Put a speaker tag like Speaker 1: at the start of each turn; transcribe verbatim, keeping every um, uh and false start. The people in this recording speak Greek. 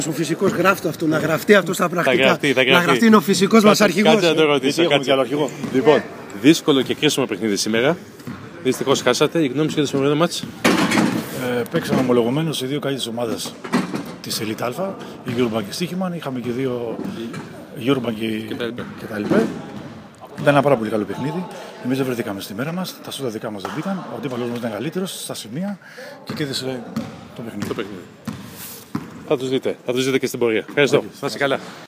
Speaker 1: Ο φυσικός γράφει αυτό, να γραφτεί αυτό στα πρακτικά.
Speaker 2: Θα γραφτεί, θα γραφτεί.
Speaker 1: Να γραφτεί, είναι ο φυσικός μας αρχηγός.
Speaker 2: Κάτσε να το ρωτήσω.
Speaker 3: Κάτσε άλλο αρχηγό.
Speaker 2: Λοιπόν, δύσκολο και κρίσιμο παιχνίδι σήμερα. Δυστυχώς χάσατε. Η γνώμη σου για το σημερινό μάτς?
Speaker 3: Ε, παίξαμε ομολογωμένως οι δύο καλύτερες ομάδες της Ελίτ Α, η Eurobank και Στίχημαν. Είχαμε και δύο Eurobank και τα λοιπά. Ήταν ένα πάρα πολύ καλό παιχνίδι. Εμείς δεν βρεθήκαμε στη μέρα μας. Τα σούτα δικά μας δεν μπήκαν. Ο αντίπαλος μας ήταν καλύτερος στα σημεία και κέρδισε το παιχνίδι.
Speaker 2: Το παιχνίδι. Θα τους δείτε. Θα τους δείτε και στην πορεία. Ευχαριστώ. Να είστε καλά.